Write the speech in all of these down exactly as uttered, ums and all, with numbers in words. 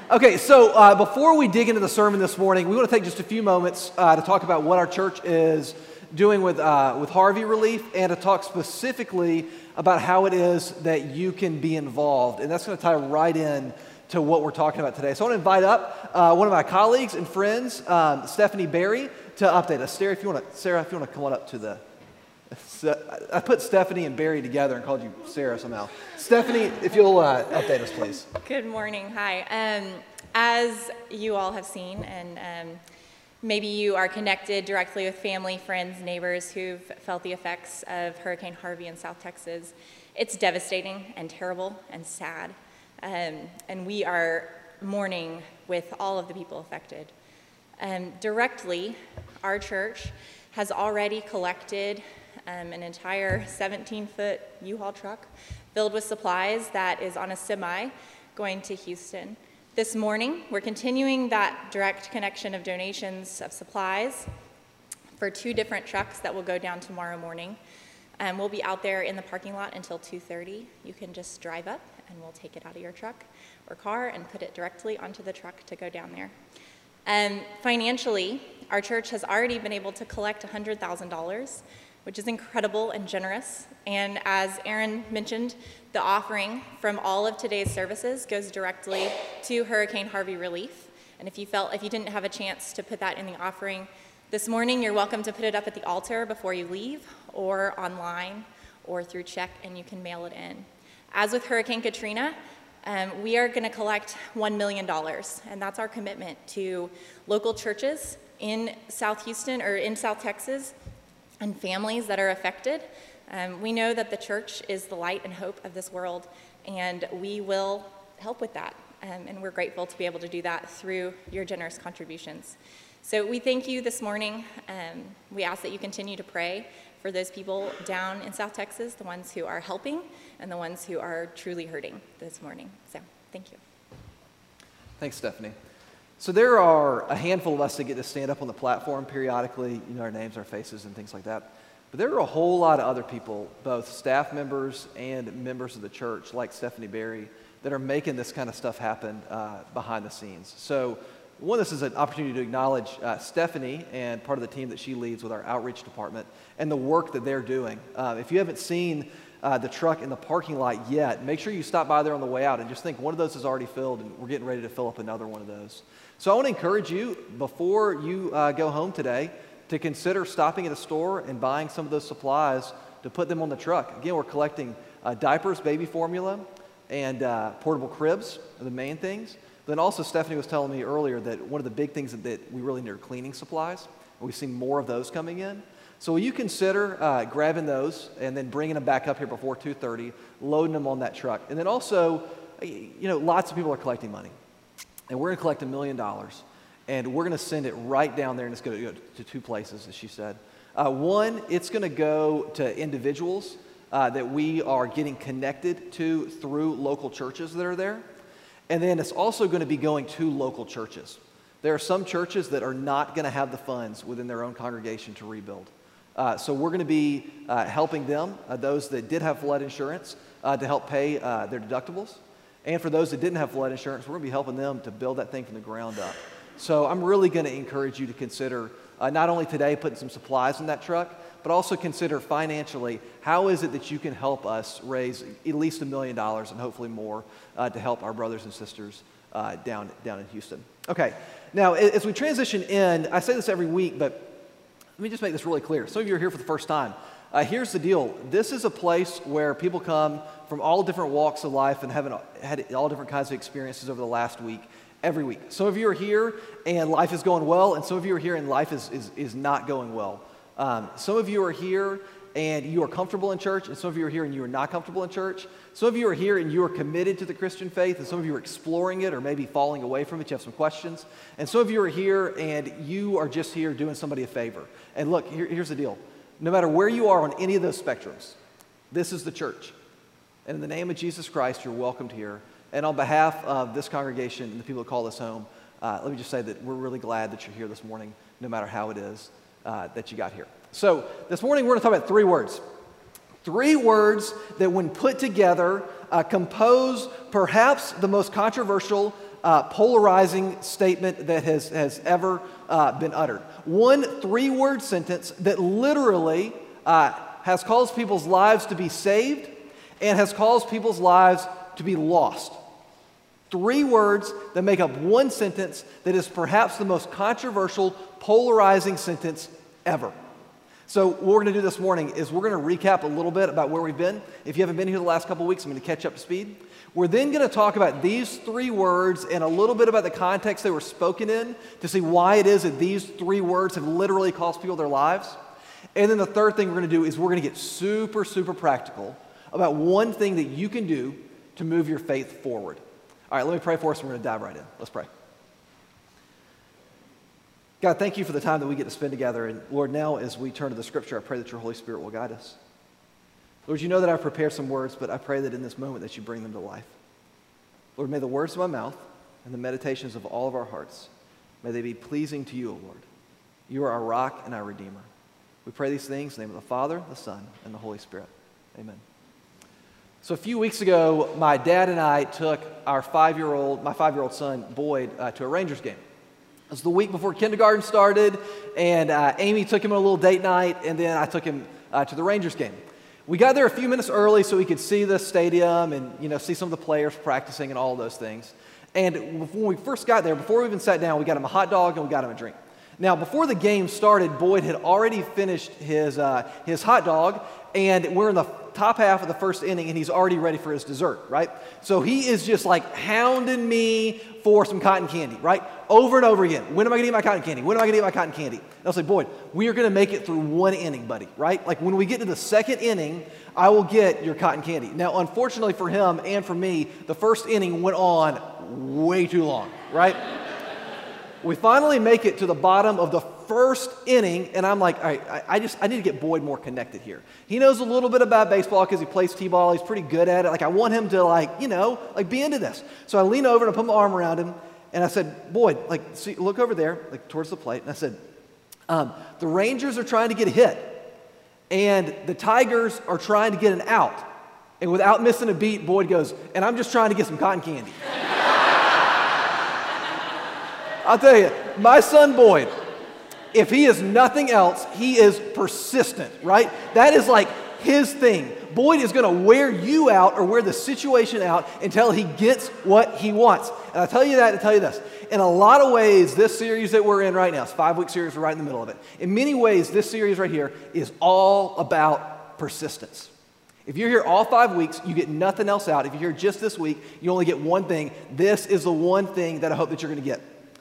Okay, so uh, before we dig into the sermon this morning, we want to take just a few moments uh, to talk about what our church is doing with uh, with Harvey Relief, and to talk specifically about how it is that you can be involved. And that's going to tie right in to what we're talking about today. So I want to invite up uh, one of my colleagues and friends, um, Stephanie Berry, to update us. Sarah, if you want to, Sarah, if you want to come on up to the. I put Stephanie and Barry together and called you Sarah somehow. Stephanie, if you'll uh, update us, please. Good morning. Hi. Um, as you all have seen, and um, maybe you are connected directly with family, friends, neighbors who've felt the effects of Hurricane Harvey in South Texas, it's devastating and terrible and sad. Um, and we are mourning with all of the people affected. Um, directly, our church has already collected Um, an entire seventeen-foot U-Haul truck filled with supplies that is on a semi going to Houston. This morning, we're continuing that direct connection of donations of supplies for two different trucks that will go down tomorrow morning. Um, we'll be out there in the parking lot until two thirty. You can just drive up and we'll take it out of your truck or car and put it directly onto the truck to go down there. Um, financially, our church has already been able to collect one hundred thousand dollars, which is incredible and generous. And as Aaron mentioned, the offering from all of today's services goes directly to Hurricane Harvey Relief. And if you felt, if you didn't have a chance to put that in the offering this morning, you're welcome to put it up at the altar before you leave, or online, or through check, and you can mail it in. As with Hurricane Katrina, um, we are gonna collect one million dollars, and that's our commitment to local churches in South Houston, or in South Texas, and families that are affected. Um, we know that the church is the light and hope of this world, and we will help with that. Um, and we're grateful to be able to do that through your generous contributions. So we thank you this morning. Um, we ask that you continue to pray for those people down in South Texas, the ones who are helping and the ones who are truly hurting this morning. So thank you. Thanks, Stephanie. So there are a handful of us that get to stand up on the platform periodically, you know, our names, our faces, and things like that. But there are a whole lot of other people, both staff members and members of the church, like Stephanie Berry, that are making this kind of stuff happen uh, behind the scenes. So one, this is an opportunity to acknowledge uh, Stephanie and part of the team that she leads with our outreach department and the work that they're doing. Uh, if you haven't seen uh, the truck in the parking lot yet, make sure you stop by there on the way out and just think one of those is already filled and we're getting ready to fill up another one of those. So I want to encourage you, before you uh, go home today, to consider stopping at a store and buying some of those supplies to put them on the truck. Again, we're collecting uh, diapers, baby formula, and uh, portable cribs are the main things. Then also, Stephanie was telling me earlier that one of the big things that, that we really need are cleaning supplies. And we've seen more of those coming in. So will you consider uh, grabbing those and then bringing them back up here before two thirty, loading them on that truck. And then also, you know, lots of people are collecting money. And we're going to collect a million dollars, and we're going to send it right down there, and it's going to go to two places, as she said. Uh, one, it's going to go to individuals uh, that we are getting connected to through local churches that are there. And then it's also going to be going to local churches. There are some churches that are not going to have the funds within their own congregation to rebuild. Uh, so we're going to be uh, helping them, uh, those that did have flood insurance, uh, to help pay uh, their deductibles. And for those that didn't have flood insurance, we're going to be helping them to build that thing from the ground up. So I'm really going to encourage you to consider uh, not only today putting some supplies in that truck, but also consider financially, how is it that you can help us raise at least a million dollars and hopefully more uh, to help our brothers and sisters uh, down, down in Houston. Okay, now as we transition in, I say this every week, but let me just make this really clear. Some of you are here for the first time. Uh, here's the deal. This is a place where people come from all different walks of life and have had all different kinds of experiences over the last week, every week. Some of you are here and life is going well, and some of you are here and life is, is, is not going well. Um, some of you are here and you are comfortable in church, and some of you are here and you are not comfortable in church. Some of you are here and you are committed to the Christian faith, and some of you are exploring it or maybe falling away from it. You have some questions. And some of you are here and you are just here doing somebody a favor. And look, here, here's the deal. No matter where you are on any of those spectrums, this is the church. And in the name of Jesus Christ, you're welcomed here. And on behalf of this congregation and the people that call us home, uh, let me just say that we're really glad that you're here this morning, no matter how it is uh, that you got here. So this morning, we're going to talk about three words. Three words that when put together uh, compose perhaps the most controversial uh, polarizing statement that has, has ever uh, been uttered. One three-word sentence that literally uh, has caused people's lives to be saved and has caused people's lives to be lost. Three words that make up one sentence that is perhaps the most controversial, polarizing sentence ever. So what we're going to do this morning is we're going to recap a little bit about where we've been. If you haven't been here the last couple of weeks, I'm going to catch up to speed. We're then going to talk about these three words and a little bit about the context they were spoken in to see why it is that these three words have literally cost people their lives. And then the third thing we're going to do is we're going to get super, super practical about one thing that you can do to move your faith forward. All right, let me pray for us and we're going to dive right in. Let's pray. God, thank you for the time that we get to spend together. And Lord, now as we turn to the scripture, I pray that your Holy Spirit will guide us. Lord, you know that I've prepared some words, but I pray that in this moment that you bring them to life. Lord, may the words of my mouth and the meditations of all of our hearts, may they be pleasing to you, O Lord. You are our rock and our redeemer. We pray these things in the name of the Father, the Son, and the Holy Spirit. Amen. So a few weeks ago, my dad and I took our five-year-old, my five-year-old son, Boyd, uh, to a Rangers game. It was the week before kindergarten started, and uh, Amy took him on a little date night, and then I took him uh, to the Rangers game. We got there a few minutes early so we could see the stadium and, you know, see some of the players practicing and all those things. And when we first got there, before we even sat down, we got him a hot dog and we got him a drink. Now, before the game started, Boyd had already finished his uh, his hot dog, and we're in the top half of the first inning, and he's already ready for his dessert, right? So he is just like hounding me for some cotton candy, right? Over and over again. When am I gonna eat my cotton candy? When am I gonna eat my cotton candy? And I was like, Boyd, we are gonna make it through one inning, buddy, right? Like when we get to the second inning, I will get your cotton candy. Now, unfortunately for him and for me, the first inning went on way too long, right? We finally make it to the bottom of the first inning, and I'm like, all right, I, I just, I need to get Boyd more connected here. He knows a little bit about baseball because he plays t-ball. He's pretty good at it. Like, I want him to, like, you know, like, be into this. So I lean over and I put my arm around him, and I said, Boyd, like, see, look over there, like, towards the plate. And I said, um, the Rangers are trying to get a hit, and the Tigers are trying to get an out. And without missing a beat, Boyd goes, and I'm just trying to get some cotton candy. I'll tell you, my son Boyd, if he is nothing else, he is persistent, right? That is like his thing. Boyd is going to wear you out or wear the situation out until he gets what he wants. And I tell you that to tell you this. In a lot of ways, this series that we're in right now, it's a five-week series, we're right in the middle of it. In many ways, this series right here is all about persistence. If you're here all five weeks, you get nothing else out. If you're here just this week, you only get one thing. This is the one thing that I hope that you're going to get.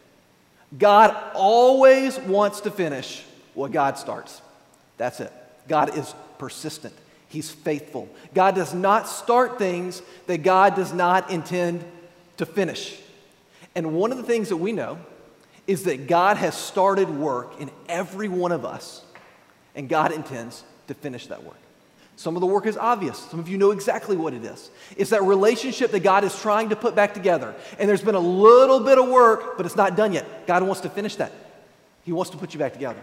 God always wants to finish what God starts. That's it. God is persistent. He's faithful. God does not start things that God does not intend to finish. And one of the things that we know is that God has started work in every one of us, and God intends to finish that work. Some of the work is obvious. Some of you know exactly what it is. It's that relationship that God is trying to put back together. And there's been a little bit of work, but it's not done yet. God wants to finish that. He wants to put you back together.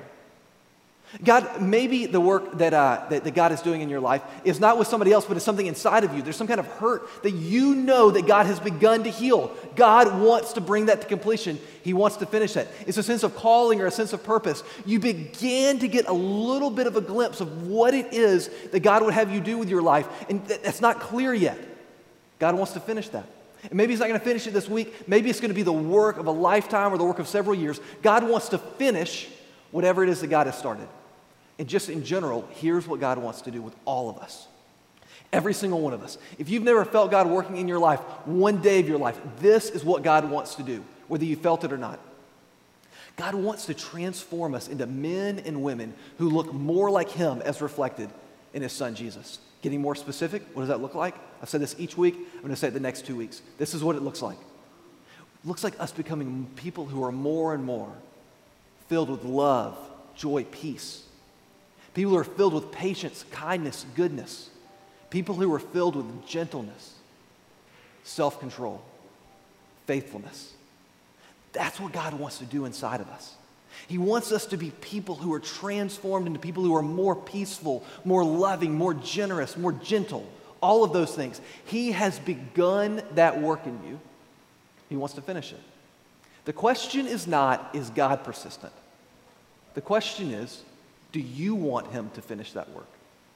God, maybe the work that, uh, that, that God is doing in your life is not with somebody else, but it's something inside of you. There's some kind of hurt that you know that God has begun to heal. God wants to bring that to completion. He wants to finish that. It's a sense of calling or a sense of purpose. You began to get a little bit of a glimpse of what it is that God would have you do with your life, and that's not clear yet. God wants to finish that. And maybe he's not going to finish it this week. Maybe it's going to be the work of a lifetime or the work of several years. God wants to finish whatever it is that God has started. And just in general, here's what God wants to do with all of us. Every single one of us. If you've never felt God working in your life, one day of your life, this is what God wants to do, whether you felt it or not. God wants to transform us into men and women who look more like him as reflected in his son Jesus. Getting more specific, what does that look like? I've said this each week. I'm going to say it the next two weeks. This is what it looks like. It looks like us becoming people who are more and more filled with love, joy, peace. People who are filled with patience, kindness, goodness. People who are filled with gentleness, self-control, faithfulness. That's what God wants to do inside of us. He wants us to be people who are transformed into people who are more peaceful, more loving, more generous, more gentle. All of those things. He has begun that work in you, He wants to finish it. The question is not, is God persistent? The question is, do you want him to finish that work?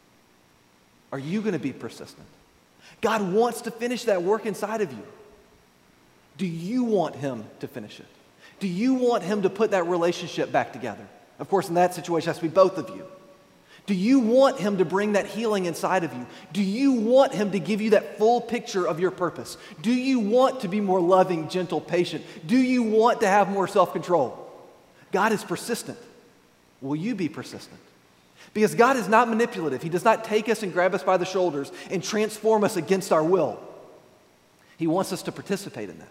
Are you going to be persistent? God wants to finish that work inside of you. Do you want him to finish it? Do you want him to put that relationship back together? Of course, in that situation, it has to be both of you. Do you want him to bring that healing inside of you? Do you want him to give you that full picture of your purpose? Do you want to be more loving, gentle, patient? Do you want to have more self-control? God is persistent. Will you be persistent? Because God is not manipulative. He does not take us and grab us by the shoulders and transform us against our will. He wants us to participate in that.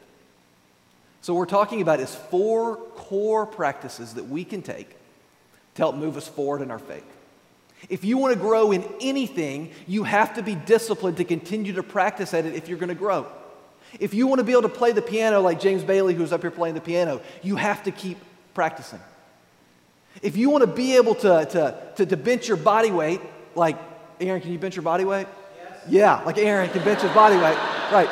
So what we're talking about is four core practices that we can take to help move us forward in our faith. If you want to grow in anything, you have to be disciplined to continue to practice at it if you're going to grow. If you want to be able to play the piano like James Bailey, who's up here playing the piano, you have to keep practicing. If you want to be able to, to, to, to bench your body weight, like, Aaron, can you bench your body weight? Yes. Yeah, like Aaron can bench his body weight. Right.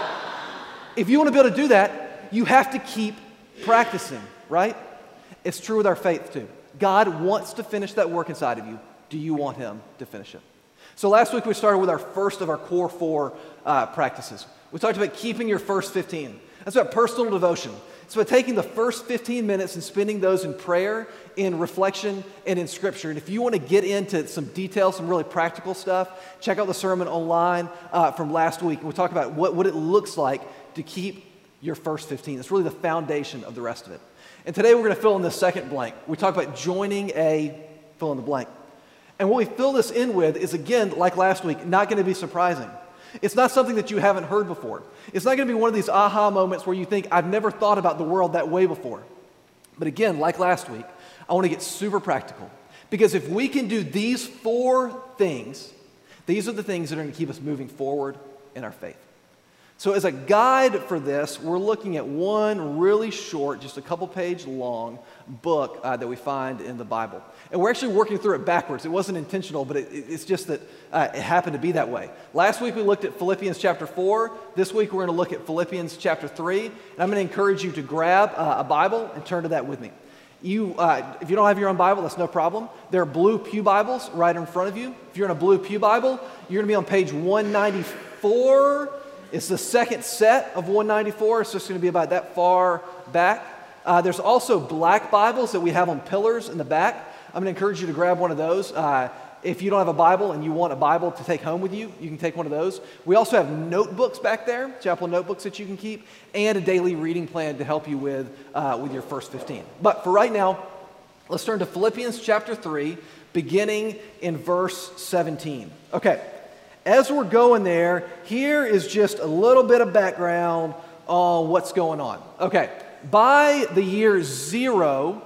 If you want to be able to do that, you have to keep practicing, right? It's true with our faith too. God wants to finish that work inside of you. Do you want him to finish it? So last week we started with our first of our core four uh, practices. We talked about keeping your first fifteen. That's about personal devotion. It's about taking the first fifteen minutes and spending those in prayer, in reflection, and in Scripture. And if you want to get into some details, some really practical stuff, check out the sermon online uh, from last week. And we'll talk about what, what it looks like to keep your first fifteen. It's really the foundation of the rest of it. And today we're going to fill in the second blank. We talk about joining a fill in the blank. And what we fill this in with is, again, like last week, not going to be surprising. It's not something that you haven't heard before. It's not going to be one of these aha moments where you think, I've never thought about the world that way before. But again, like last week, I want to get super practical. Because if we can do these four things, these are the things that are going to keep us moving forward in our faith. So as a guide for this, we're looking at one really short, just a couple page long book uh, that we find in the Bible. And we're actually working through it backwards. It wasn't intentional, but it, it's just that uh, it happened to be that way. Last week we looked at Philippians chapter four. This week we're going to look at Philippians chapter three. And I'm going to encourage you to grab uh, a Bible and turn to that with me. You, uh, if you don't have your own Bible, that's no problem. There are blue pew Bibles right in front of you. If you're in a blue pew Bible, you're going to be on page one ninety-four. It's the second set of one ninety-four. It's just going to be about that far back. Uh, there's also black Bibles that we have on pillars in the back. I'm going to encourage you to grab one of those. Uh, if you don't have a Bible and you want a Bible to take home with you, you can take one of those. We also have notebooks back there, chapel notebooks that you can keep, and a daily reading plan to help you with, uh, with your first fifteen. But for right now, let's turn to Philippians chapter three, beginning in verse seventeen. Okay. As we're going there, here is just a little bit of background on what's going on. Okay, by the year zero,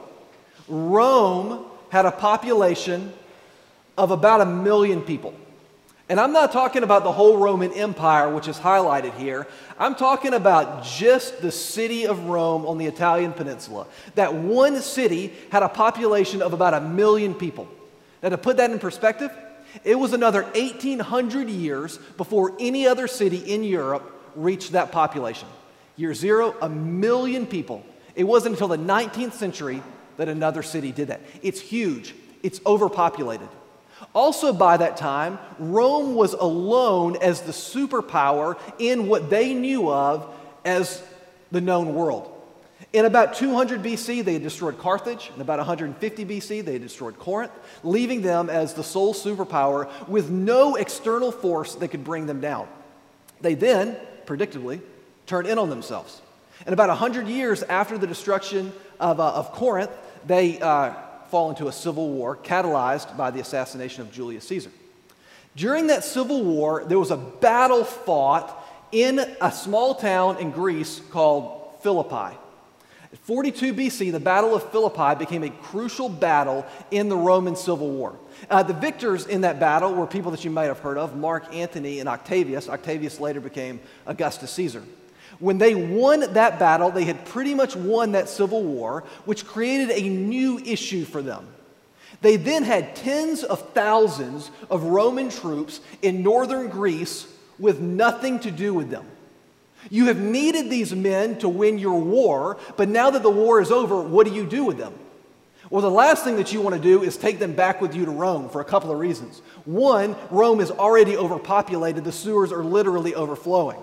Rome had a population of about a million people. And I'm not talking about the whole Roman Empire, which is highlighted here. I'm talking about just the city of Rome on the Italian peninsula. That one city had a population of about a million people. Now, to put that in perspective, it was another eighteen hundred years before any other city in Europe reached that population. Year zero, a million people. It wasn't until the nineteenth century that another city did that. It's huge. It's overpopulated. Also by that time, Rome was alone as the superpower in what they knew of as the known world. In about two hundred B C, they had destroyed Carthage. In about one hundred fifty B C, they had destroyed Corinth, leaving them as the sole superpower with no external force that could bring them down. They then, predictably, turned in on themselves. And about one hundred years after the destruction of, uh, of Corinth, they uh, fall into a civil war catalyzed by the assassination of Julius Caesar. During that civil war, there was a battle fought in a small town in Greece called Philippi. At forty-two B C, the Battle of Philippi became a crucial battle in the Roman Civil War. Uh, the victors in that battle were people that you might have heard of, Mark Antony and Octavius. Octavius later became Augustus Caesar. When they won that battle, they had pretty much won that civil war, which created a new issue for them. They then had tens of thousands of Roman troops in northern Greece with nothing to do with them. You have needed these men to win your war, but now that the war is over, what do you do with them? Well, the last thing that you want to do is take them back with you to Rome for a couple of reasons. One, Rome is already overpopulated. The sewers are literally overflowing.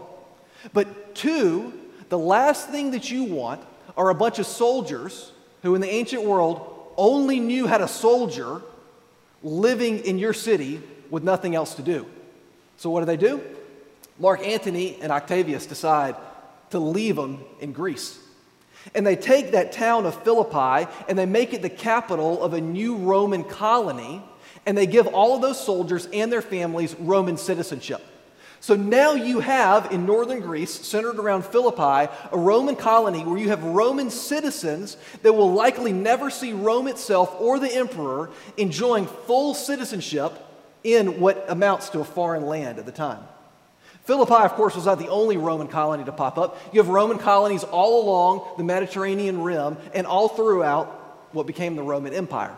But two, the last thing that you want are a bunch of soldiers who in the ancient world only knew how to soldier living in your city with nothing else to do. So what do they do? Mark Antony and Octavius decide to leave them in Greece. And they take that town of Philippi and they make it the capital of a new Roman colony, and they give all of those soldiers and their families Roman citizenship. So now you have in northern Greece, centered around Philippi, a Roman colony where you have Roman citizens that will likely never see Rome itself or the emperor enjoying full citizenship in what amounts to a foreign land at the time. Philippi, of course, was not the only Roman colony to pop up. You have Roman colonies all along the Mediterranean rim and all throughout what became the Roman Empire.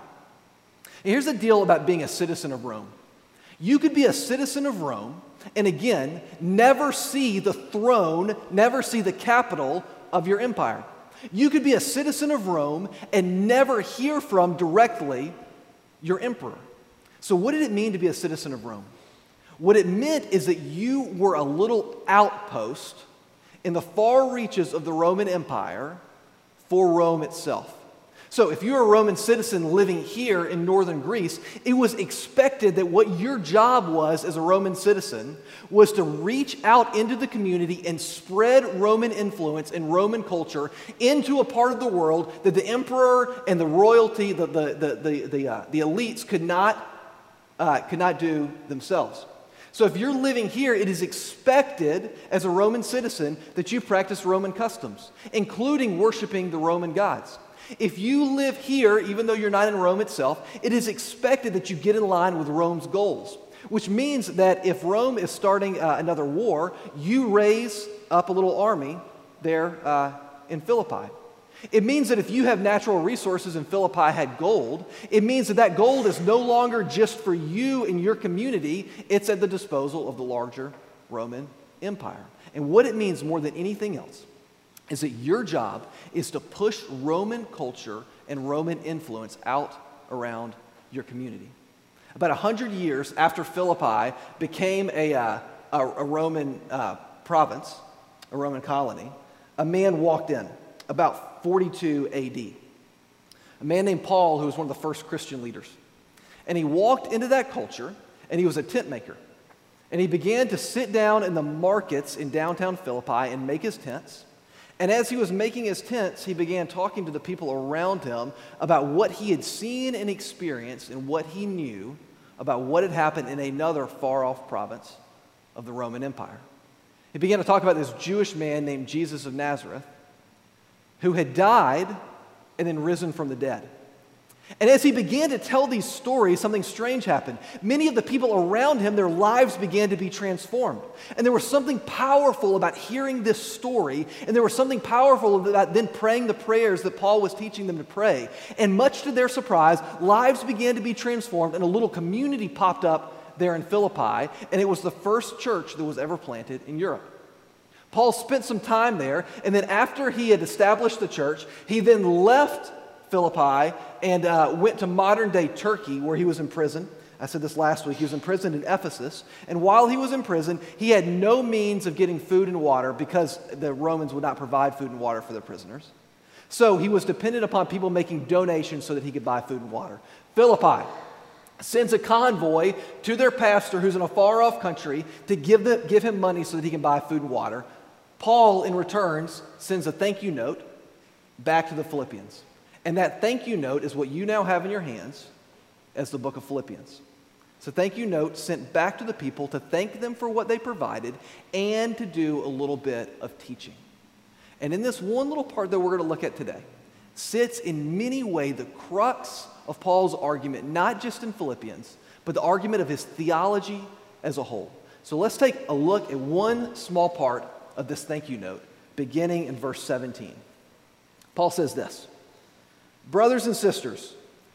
And here's the deal about being a citizen of Rome. You could be a citizen of Rome and again, never see the throne, never see the capital of your empire. You could be a citizen of Rome and never hear from directly your emperor. So what did it mean to be a citizen of Rome? What it meant is that you were a little outpost in the far reaches of the Roman Empire for Rome itself. So if you're a Roman citizen living here in northern Greece, it was expected that what your job was as a Roman citizen was to reach out into the community and spread Roman influence and Roman culture into a part of the world that the emperor and the royalty, the, the, the, the, the, uh, the elites could not, uh, could not do themselves. So if you're living here, it is expected as a Roman citizen that you practice Roman customs, including worshiping the Roman gods. If you live here, even though you're not in Rome itself, it is expected that you get in line with Rome's goals, which means that if Rome is starting uh, another war, you raise up a little army there uh, in Philippi. It means that if you have natural resources and Philippi had gold, it means that that gold is no longer just for you and your community, it's at the disposal of the larger Roman Empire. And what it means more than anything else is that your job is to push Roman culture and Roman influence out around your community. About a hundred years after Philippi became a, uh, a, a Roman uh, province, a Roman colony, a man walked in about forty-two A D. A man named Paul, who was one of the first Christian leaders. And he walked into that culture, and he was a tent maker. And he began to sit down in the markets in downtown Philippi and make his tents. And as he was making his tents, he began talking to the people around him about what he had seen and experienced and what he knew about what had happened in another far-off province of the Roman Empire. He began to talk about this Jewish man named Jesus of Nazareth who had died and then risen from the dead. And as he began to tell these stories, something strange happened. Many of the people around him, their lives began to be transformed. And there was something powerful about hearing this story, and there was something powerful about then praying the prayers that Paul was teaching them to pray. And much to their surprise, lives began to be transformed, and a little community popped up there in Philippi, and it was the first church that was ever planted in Europe. Paul spent some time there, and then after he had established the church, he then left Philippi and uh, went to modern-day Turkey, where he was in prison. I said this last week. He was imprisoned in Ephesus, and while he was in prison, he had no means of getting food and water because the Romans would not provide food and water for their prisoners. So he was dependent upon people making donations so that he could buy food and water. Philippi sends a convoy to their pastor, who's in a far-off country, to give, the, give him money so that he can buy food and water. Paul, in return, sends a thank you note back to the Philippians. And that thank you note is what you now have in your hands as the book of Philippians. It's a thank you note sent back to the people to thank them for what they provided and to do a little bit of teaching. And in this one little part that we're going to look at today sits in many ways the crux of Paul's argument, not just in Philippians, but the argument of his theology as a whole. So let's take a look at one small part of this thank you note, beginning in verse seventeen. Paul says this: "Brothers and sisters,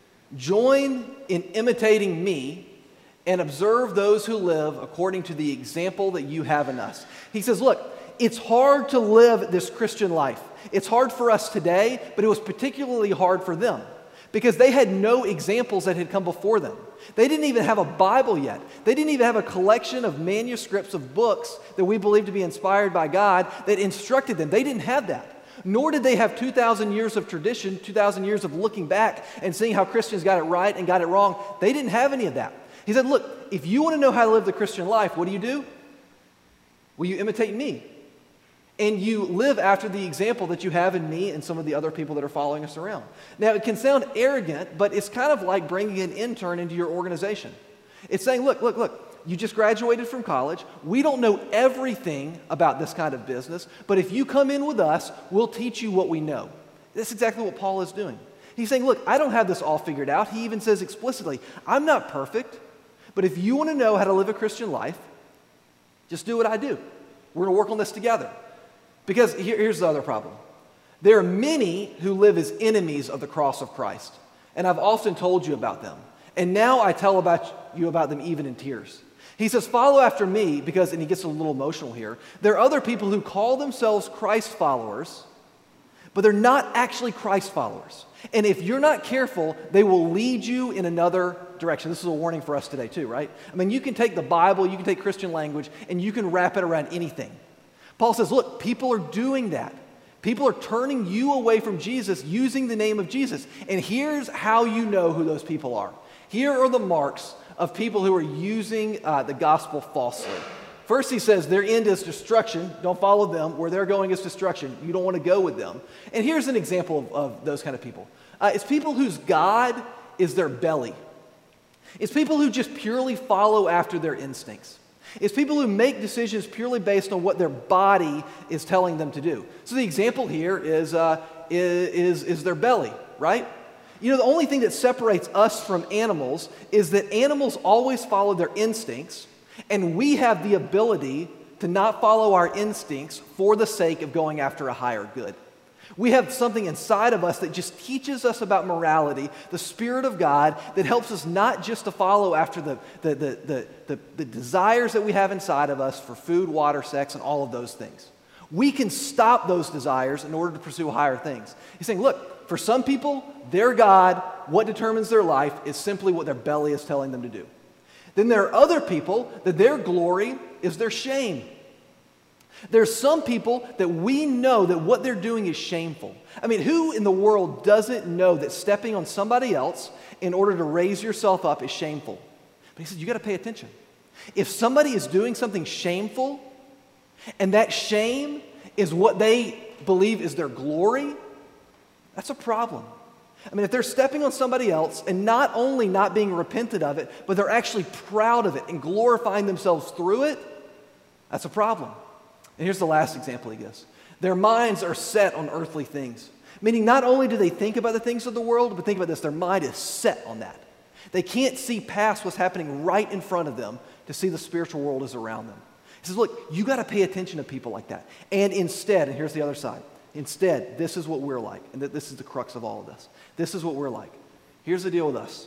join in imitating me and observe those who live according to the example that you have in us." He says, look, it's hard to live this Christian life. It's hard for us today, but it was particularly hard for them because they had no examples that had come before them. They didn't even have a Bible yet. They didn't even have a collection of manuscripts of books that we believe to be inspired by God that instructed them. They didn't have that. Nor did they have two thousand years of tradition, two thousand years of looking back and seeing how Christians got it right and got it wrong. They didn't have any of that. He said, look, if you want to know how to live the Christian life, what do you do? Well, you imitate me. And you live after the example that you have in me and some of the other people that are following us around. Now, it can sound arrogant, but it's kind of like bringing an intern into your organization. It's saying, look, look, look, you just graduated from college. We don't know everything about this kind of business, but if you come in with us, we'll teach you what we know. That's exactly what Paul is doing. He's saying, look, I don't have this all figured out. He even says explicitly, I'm not perfect, but if you want to know how to live a Christian life, just do what I do. We're going to work on this together. Because here, here's the other problem. There are many who live as enemies of the cross of Christ. And I've often told you about them. And now I tell about you about them even in tears. He says, follow after me, because, and he gets a little emotional here, there are other people who call themselves Christ followers, but they're not actually Christ followers. And if you're not careful, they will lead you in another direction. This is a warning for us today too, right? I mean, you can take the Bible, you can take Christian language, and you can wrap it around anything. Paul says, look, people are doing that. People are turning you away from Jesus using the name of Jesus. And here's how you know who those people are. Here are the marks of people who are using uh, the gospel falsely. First, he says their end is destruction. Don't follow them. Where they're going is destruction. You don't want to go with them. And here's an example of, of those kind of people. Uh, it's people whose God is their belly. It's people who just purely follow after their instincts. It's people who make decisions purely based on what their body is telling them to do. So the example here is, uh, is, is their belly, right? You know, the only thing that separates us from animals is that animals always follow their instincts, and we have the ability to not follow our instincts for the sake of going after a higher good. We have something inside of us that just teaches us about morality, the Spirit of God, that helps us not just to follow after the, the, the, the, the, the desires that we have inside of us for food, water, sex, and all of those things. We can stop those desires in order to pursue higher things. He's saying, look, for some people, their God, what determines their life is simply what their belly is telling them to do. Then there are other people that their glory is their shame. There's some people that we know that what they're doing is shameful. I mean, who in the world doesn't know that stepping on somebody else in order to raise yourself up is shameful? But he says, you got to pay attention. If somebody is doing something shameful, and that shame is what they believe is their glory, that's a problem. I mean, if they're stepping on somebody else and not only not being repentant of it, but they're actually proud of it and glorifying themselves through it, that's a problem. And here's the last example he gives. Their minds are set on earthly things. Meaning not only do they think about the things of the world, but think about this, their mind is set on that. They can't see past what's happening right in front of them to see the spiritual world is around them. He says, look, you got to pay attention to people like that. And instead, and here's the other side, instead, this is what we're like. And this is the crux of all of this. This is what we're like. Here's the deal with us.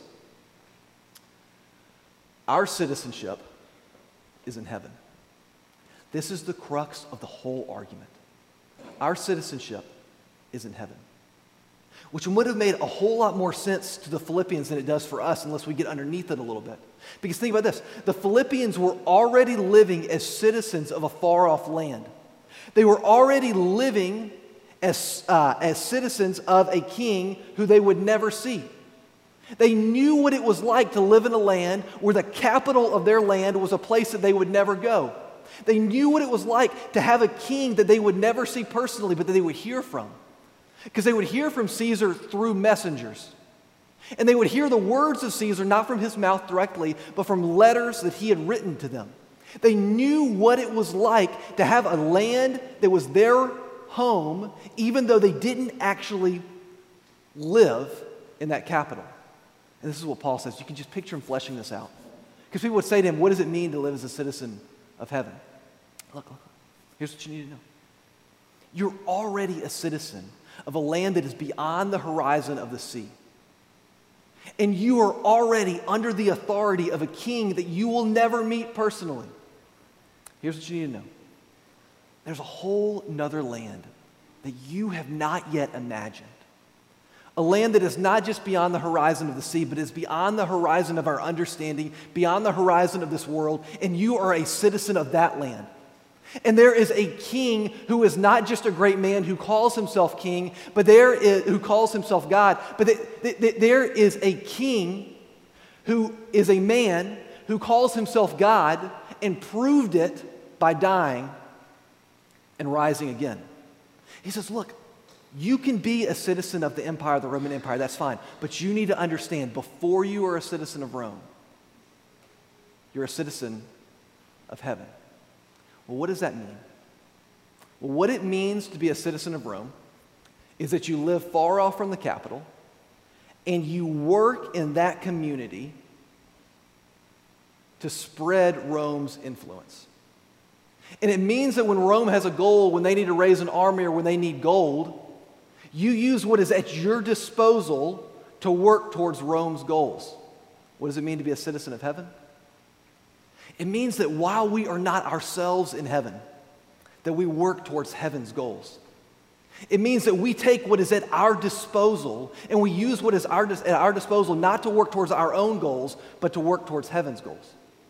Our citizenship is in heaven. This is the crux of the whole argument. Our citizenship is in heaven, which would have made a whole lot more sense to the Philippians than it does for us unless we get underneath it a little bit. Because think about this. The Philippians were already living as citizens of a far-off land. They were already living as, uh, as citizens of a king who they would never see. They knew what it was like to live in a land where the capital of their land was a place that they would never go. They knew what it was like to have a king that they would never see personally, but that they would hear from. Because they would hear from Caesar through messengers. And they would hear the words of Caesar, not from his mouth directly, but from letters that he had written to them. They knew what it was like to have a land that was their home, even though they didn't actually live in that capital. And this is what Paul says. You can just picture him fleshing this out. Because people would say to him, what does it mean to live as a citizen of heaven? Look, look, here's what you need to know. You're already a citizen of a land that is beyond the horizon of the sea. And you are already under the authority of a king that you will never meet personally. Here's what you need to know. there's a whole nother land that you have not yet imagined. A land that is not just beyond the horizon of the sea, but is beyond the horizon of our understanding, beyond the horizon of this world, and you are a citizen of that land. And there is a king who is not just a great man who calls himself king, but there is, who calls himself God, but th- th- there is a king who is a man who calls himself God and proved it by dying and rising again. He says, look, you can be a citizen of the empire, the Roman Empire, that's fine. But you need to understand, before you are a citizen of Rome, you're a citizen of heaven. Well, what does that mean? Well, what it means to be a citizen of Rome is that you live far off from the capital and you work in that community to spread Rome's influence. And it means that when Rome has a goal, when they need to raise an army or when they need gold, you use what is at your disposal to work towards Rome's goals. What does it mean to be a citizen of heaven? It means that while we are not ourselves in heaven, that we work towards heaven's goals. It means that we take what is at our disposal and we use what is our, at our disposal not to work towards our own goals, but to work towards heaven's goals.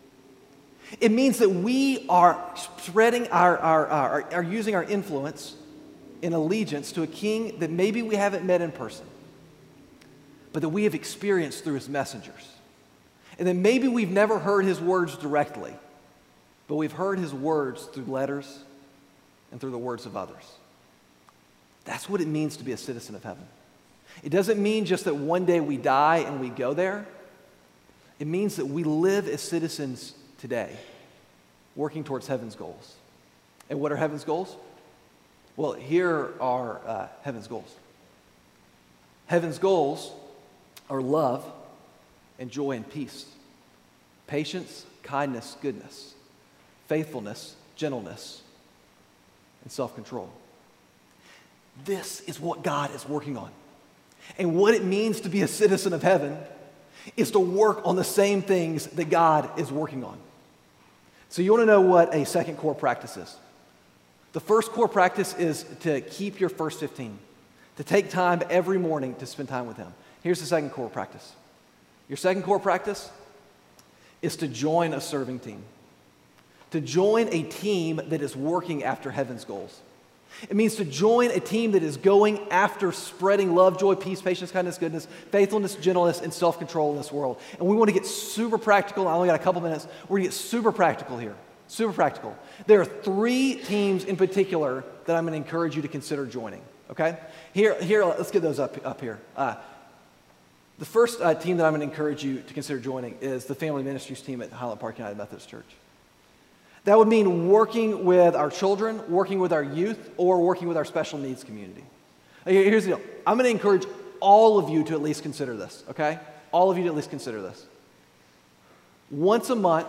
It means that we are spreading our, our, our, are using our influence in allegiance to a king that maybe we haven't met in person, but that we have experienced through his messengers. And then maybe we've never heard his words directly, but we've heard his words through letters and through the words of others. That's what it means to be a citizen of heaven. It doesn't mean just that one day we die and we go there. It means that we live as citizens today, working towards heaven's goals. And what are heaven's goals? Well, here are uh, heaven's goals. Heaven's goals are love and joy and peace, patience, kindness, goodness, faithfulness, gentleness, and self-control. This is what God is working on. And what it means to be a citizen of heaven is to work on the same things that God is working on. So you want to know what a second core practice is. The first core practice is to keep your first fifteen, to take time every morning to spend time with him. Here's the second core practice. Your second core practice is to join a serving team, to join a team that is working after heaven's goals. It means to join a team that is going after spreading love, joy, peace, patience, kindness, goodness, faithfulness, gentleness, and self-control in this world. And we want to get super practical. I only got a couple minutes. We're going to get super practical here. Super practical. There are three teams in particular that I'm going to encourage you to consider joining, okay? Here, here let's get those up, up here. Uh, the first uh, team that I'm going to encourage you to consider joining is the Family Ministries team at Highland Park United Methodist Church. That would mean working with our children, working with our youth, or working with our special needs community. Here's the deal. I'm going to encourage all of you to at least consider this, okay? All of you to at least consider this. Once a month,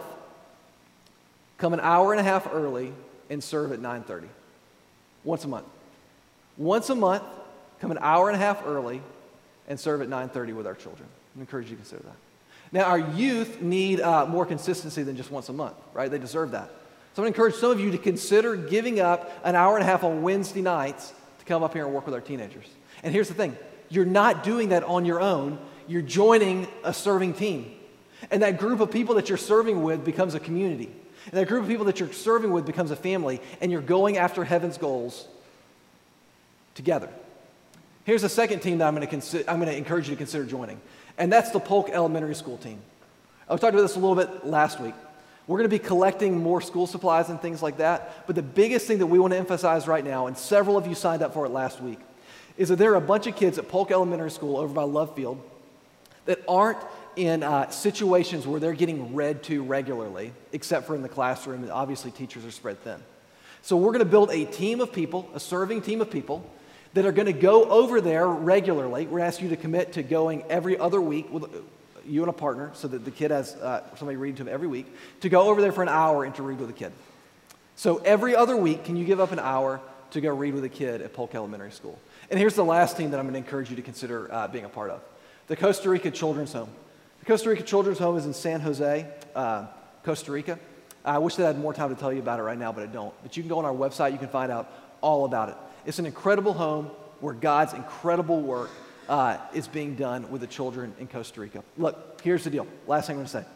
come an hour and a half early and serve at nine thirty. Once a month. Once a month, come an hour and a half early and serve at nine thirty with our children. I encourage you to consider that. Now, our youth need uh, more consistency than just once a month, right? They deserve that. So I'm going to encourage some of you to consider giving up an hour and a half on Wednesday nights to come up here and work with our teenagers. And here's the thing. You're not doing that on your own. You're joining a serving team. And that group of people that you're serving with becomes a community. And that group of people that you're serving with becomes a family. And you're going after heaven's goals together. Here's a second team that I'm going to consider, I'm going to encourage you to consider joining. And that's the Polk Elementary School team. I was talking about this a little bit last week. We're going to be collecting more school supplies and things like that. But the biggest thing that we want to emphasize right now, and several of you signed up for it last week, is that there are a bunch of kids at Polk Elementary School over by Love Field that aren't in uh, situations where they're getting read to regularly, except for in the classroom, and obviously teachers are spread thin. So we're going to build a team of people, a serving team of people, that are going to go over there regularly. We're going to ask you to commit to going every other week with you and a partner, so that the kid has uh, somebody reading to him every week, to go over there for an hour and to read with a kid. So every other week, can you give up an hour to go read with a kid at Polk Elementary School? And here's the last team that I'm going to encourage you to consider uh, being a part of. The Costa Rica Children's Home. The Costa Rica Children's Home is in San Jose, uh, Costa Rica. I wish that I had more time to tell you about it right now, but I don't. But you can go on our website, you can find out all about it. It's an incredible home where God's incredible work uh, is being done with the children in Costa Rica. Look, here's the deal. Last thing I'm going to say.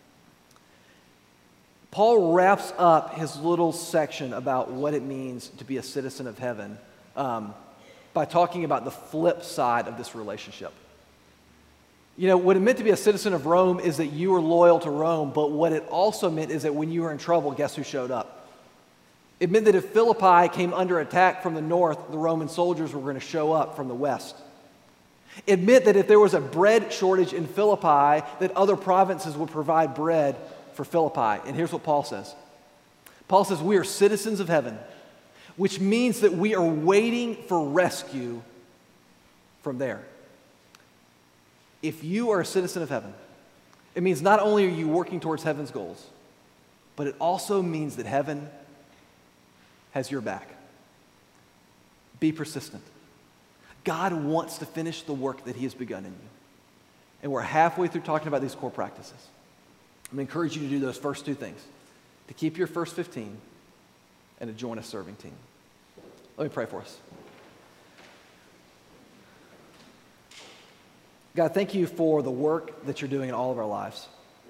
Paul wraps up his little section about what it means to be a citizen of heaven um, by talking about the flip side of this relationship. You know, what it meant to be a citizen of Rome is that you were loyal to Rome, but what it also meant is that when you were in trouble, guess who showed up? It meant that if Philippi came under attack from the north, the Roman soldiers were going to show up from the west. It meant that if there was a bread shortage in Philippi, that other provinces would provide bread for Philippi. And here's what Paul says. Paul says, we are citizens of heaven, which means that we are waiting for rescue from there. If you are a citizen of heaven, it means not only are you working towards heaven's goals, but it also means that heaven has your back. Be persistent. God wants to finish the work that he has begun in you. And we're halfway through talking about these core practices. I'm going to encourage you to do those first two things, to keep your first fifteen and to join a serving team. Let me pray for us. God, thank you for the work that you're doing in all of our lives,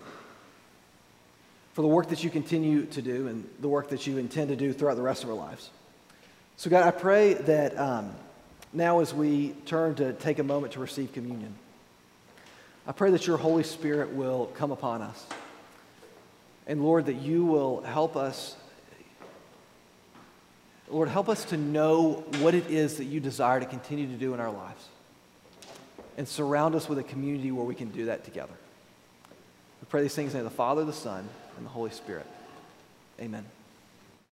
for the work that you continue to do and the work that you intend to do throughout the rest of our lives. So God, I pray that um, now as we turn to take a moment to receive communion, I pray that your Holy Spirit will come upon us. And Lord, that you will help us, Lord, help us to know what it is that you desire to continue to do in our lives. And surround us with a community where we can do that together. We pray these things in the name of the Father, the Son, and the Holy Spirit. Amen.